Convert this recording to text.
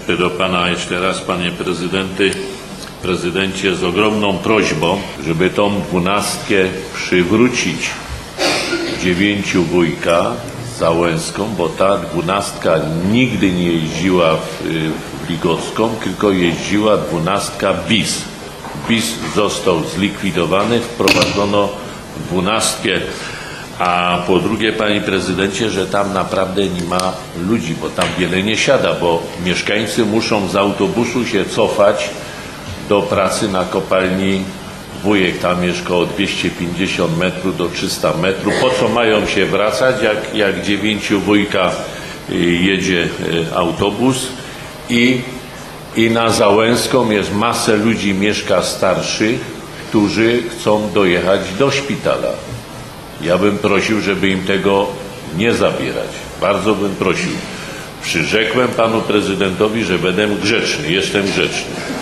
do Pana jeszcze raz, Panie Prezydencie, z ogromną prośbą, żeby tą 12 przywrócić 9 wujka z Załęską, bo ta 12 nigdy nie jeździła w Ligocką, tylko jeździła 12 BIS. BIS został zlikwidowany, wprowadzono 12. A po drugie, Panie Prezydencie, że tam naprawdę nie ma ludzi, bo tam wiele nie siada, bo mieszkańcy muszą z autobusu się cofać do pracy na kopalni Wujek. Tam jest około 250 metrów do 300 metrów. Po co mają się wracać, jak 9 wujka jedzie autobus i na Załęską jest masę ludzi mieszka starszych, którzy chcą dojechać do szpitala. Ja bym prosił, żeby im tego nie zabierać. Bardzo bym prosił. Przyrzekłem Panu Prezydentowi, że będę grzeczny. Jestem grzeczny.